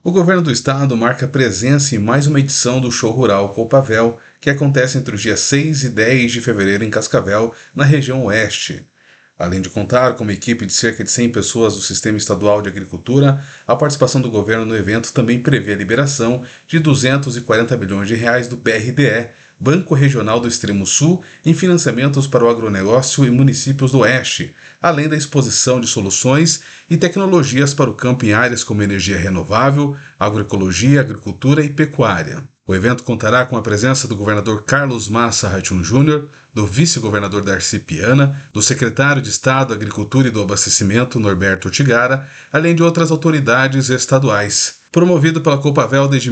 O governo do estado marca presença em mais uma edição do Show Rural Copavel, que acontece entre os dias 6 e 10 de fevereiro em Cascavel, na região oeste. Além de contar com uma equipe de cerca de 100 pessoas do Sistema Estadual de Agricultura, a participação do governo no evento também prevê a liberação de R$ 240 milhões do BRDE, Banco Regional do Extremo Sul, em financiamentos para o agronegócio em municípios do Oeste, além da exposição de soluções e tecnologias para o campo em áreas como energia renovável, agroecologia, agricultura e pecuária. O evento contará com a presença do governador Carlos Massa Rachun Júnior, do vice-governador Darcy Piana, do secretário de Estado da Agricultura e do Abastecimento Norberto Tigara, além de outras autoridades estaduais. Promovido pela Copavel desde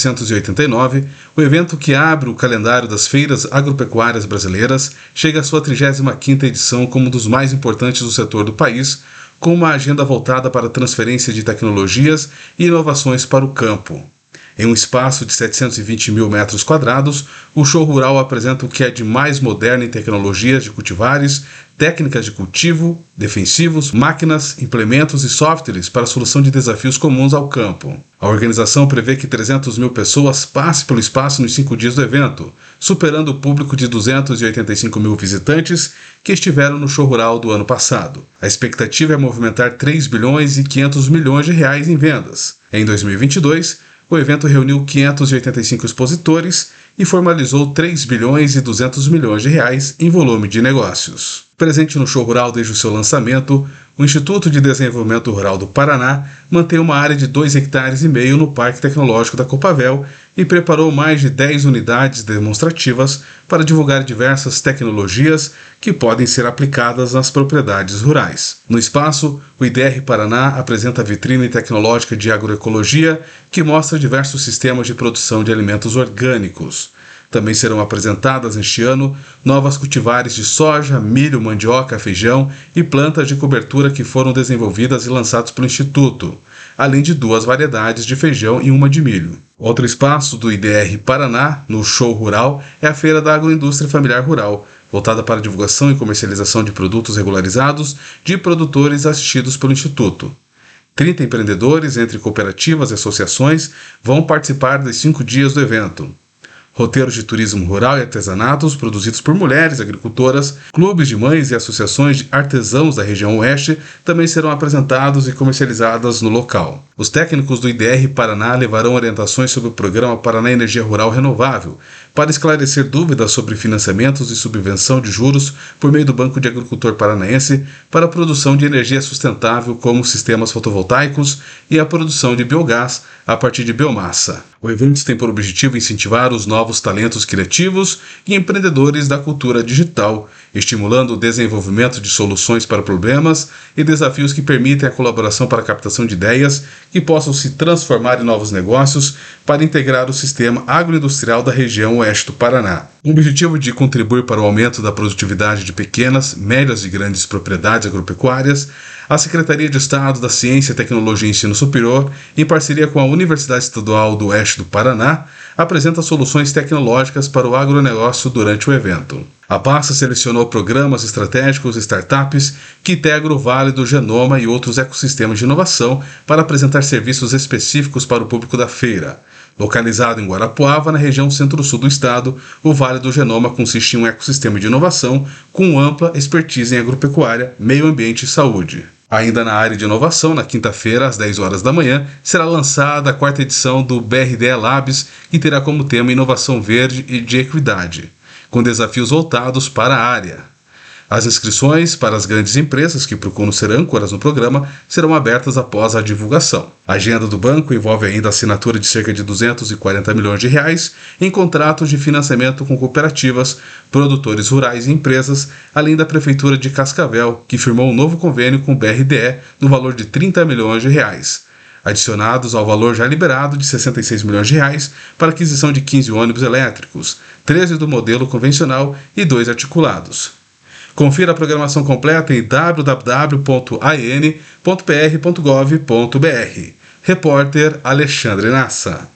1989, o evento que abre o calendário das feiras agropecuárias brasileiras chega à sua 35ª edição como um dos mais importantes do setor do país, com uma agenda voltada para a transferência de tecnologias e inovações para o campo. Em um espaço de 720 mil metros quadrados, o show rural apresenta o que é de mais moderno em tecnologias de cultivares, técnicas de cultivo, defensivos, máquinas, implementos e softwares para a solução de desafios comuns ao campo. A organização prevê que 300 mil pessoas passem pelo espaço nos 5 dias do evento, superando o público de 285 mil visitantes que estiveram no show rural do ano passado. A expectativa é movimentar 3 bilhões e 500 milhões de reais em vendas. Em 2022, o evento reuniu 585 expositores e formalizou 3 bilhões e 200 milhões de reais em volume de negócios. Presente no show rural desde o seu lançamento, o Instituto de Desenvolvimento Rural do Paraná mantém uma área de 2,5 hectares no Parque Tecnológico da Copavel e preparou mais de 10 unidades demonstrativas para divulgar diversas tecnologias que podem ser aplicadas nas propriedades rurais. No espaço, o IDR Paraná apresenta a vitrine tecnológica de agroecologia, que mostra diversos sistemas de produção de alimentos orgânicos. Também serão apresentadas neste ano novas cultivares de soja, milho, mandioca, feijão e plantas de cobertura que foram desenvolvidas e lançadas pelo Instituto, além de 2 variedades de feijão e uma de milho. Outro espaço do IDR Paraná, no Show Rural, é a Feira da Agroindústria Familiar Rural, voltada para a divulgação e comercialização de produtos regularizados de produtores assistidos pelo Instituto. 30 empreendedores, entre cooperativas e associações, vão participar dos 5 dias do evento. Roteiros de turismo rural e artesanatos produzidos por mulheres agricultoras, clubes de mães e associações de artesãos da região oeste também serão apresentados e comercializados no local. Os técnicos do IDR Paraná levarão orientações sobre o programa Paraná Energia Rural Renovável, para esclarecer dúvidas sobre financiamentos e subvenção de juros por meio do Banco de Agricultor Paranaense para a produção de energia sustentável como sistemas fotovoltaicos e a produção de biogás a partir de biomassa. O evento tem por objetivo incentivar os novos talentos criativos e empreendedores da cultura digital, estimulando o desenvolvimento de soluções para problemas e desafios que permitem a colaboração para a captação de ideias que possam se transformar em novos negócios para integrar o sistema agroindustrial da região oeste do Paraná. Com o objetivo de contribuir para o aumento da produtividade de pequenas, médias e grandes propriedades agropecuárias, a Secretaria de Estado da Ciência, Tecnologia e Ensino Superior, em parceria com a Universidade Estadual do Oeste do Paraná, apresenta soluções tecnológicas para o agronegócio durante o evento. A pasta selecionou programas estratégicos e startups que integram o Vale do Genoma e outros ecossistemas de inovação para apresentar serviços específicos para o público da feira. Localizado em Guarapuava, na região centro-sul do estado, o Vale do Genoma consiste em um ecossistema de inovação com ampla expertise em agropecuária, meio ambiente e saúde. Ainda na área de inovação, na quinta-feira, às 10 horas da manhã, será lançada a 4ª edição do BRDE Labs, que terá como tema inovação verde e de equidade, com desafios voltados para a área. As inscrições para as grandes empresas que procuram ser âncoras no programa serão abertas após a divulgação. A agenda do banco envolve ainda a assinatura de cerca de 240 milhões de reais em contratos de financiamento com cooperativas, produtores rurais e empresas, além da Prefeitura de Cascavel, que firmou um novo convênio com o BRDE no valor de 30 milhões de reais, adicionados ao valor já liberado de 66 milhões de reais para aquisição de 15 ônibus elétricos, 13 do modelo convencional e 2 articulados. Confira a programação completa em www.aen.pr.gov.br. Repórter Alexandre Nassa.